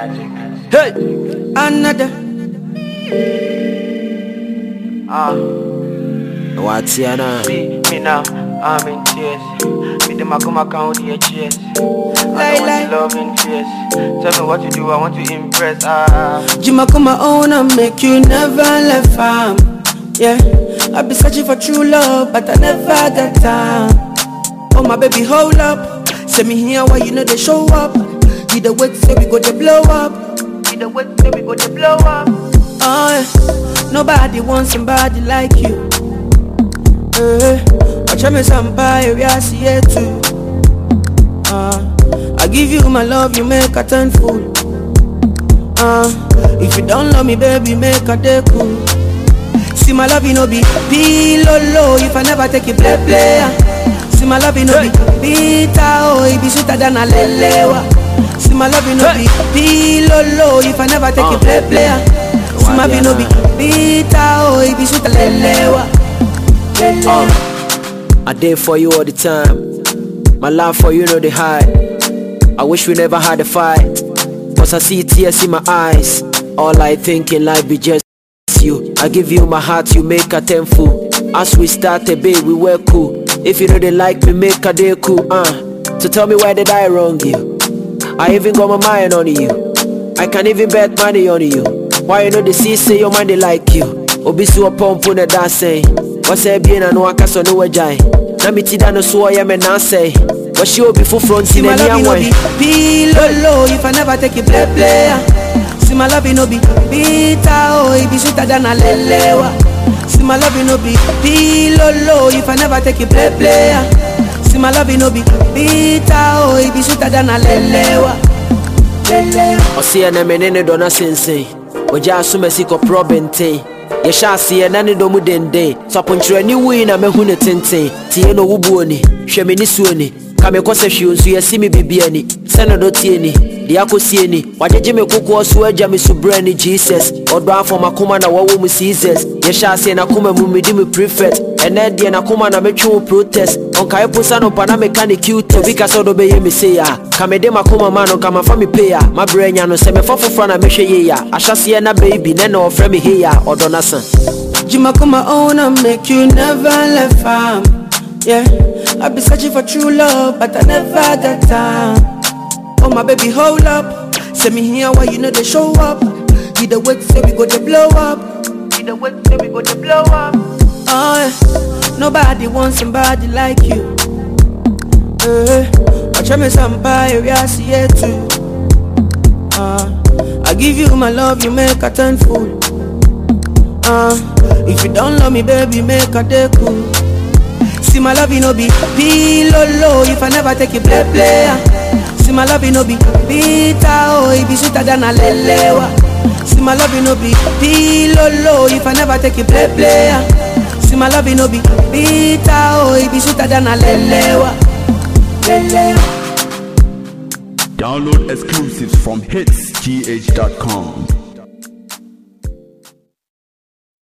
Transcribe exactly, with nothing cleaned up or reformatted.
Hey, another. Ah, What's your name? me, me now, I'm in tears. Me the Makuma count the cheers. I don't want to love in fears. Tell me what you do, I want to impress. Ah, Jima come my own and make you never left farm. Yeah, I be searching for true love, but I never got time. Oh my baby, hold up. Send me here why you know they show up. You the wait, say we go to blow up. you the wait, say we go to blow up. Oh yeah. Nobody wants somebody like you. Uh, watch me somebody, we are see it too. Uh, I give you my love, you make a turn fool. Uh, if you don't love me, baby, make a day cool. See my love, you know be pillow low. If I never take you play play. See my love, you know be bitter, oh, it be sweeter than a lelewa. See my love, you know be pillow low. If I never take you play play. See my love, you know be bitter, oh, it be sweeter than lelewa. Uh, I did for you all the time. My love for you know the high. I wish we never had a fight, cause I see tears in my eyes. All I think in life be just you. I give you my heart, you make a tenfold. As we started, babe, we were cool. If you know they like me, make a day cool. Uh, so tell me why did I wrong you? I even got my mind on you. I can even bet money on you. Why you know the C say your mind they like you? Obisu upon puna dancing. What's a bien and waka so no wajai. Namiti dano so I am a nase. But she will be full front in any way. Pillow low, if I never take you play play. See my love, you know be bitter, oh, it be sweeter than a lelewa. See my love, you know be pillow low, if I never take you play play. See my love, you know be bitter, oh, it be sweeter than a lelewa. I see an eminent dona sensei. Oja sumesiko probente. Yesha see an anidomu dende. So punch a new win a mehune tente. Tieno wubuoni, shemini suoni. Kame kwase shiunsu ya simi bibiani. Sena do tieni, diako sieni. Wajejime kuku osu eja misubreni Jesus. Odwa for makuma na wawu musizes. Yesha see na kume mumidimi prefect. Enedi na kuma na mechu protest. Onka epusa no pana mekani cute. Vika sodo be ye me say ya. Kame de makuma mano kama fami paya. Ma brenya no se me fofo frana me hwe ye ya. Ashase na baby ne no ofre me he ya odonasan. Jima come my own and make you never left farm. Yeah, I be searching for true love, but I never got time. Oh my baby, hold up. Send me here why you know they show up. You the wait, say we go to blow up. You the wait, say we go to blow up. Oh yeah. Nobody wants somebody like you. Uh, watch me somebody, we are see it too. Uh, I give you my love, you make a turn fool. Uh, if you don't love me, baby, make a day cool. See my love, you know be pillow low. If I never take you play play. See my love, you know be bitter, oh, it be sweeter than a lelewa. See my love, you know be pillow low. If I never take you play play. See my love, you know be bitter, oh, it be sweeter than a lelewa. Lelewa. Download exclusives from hits g h dot com.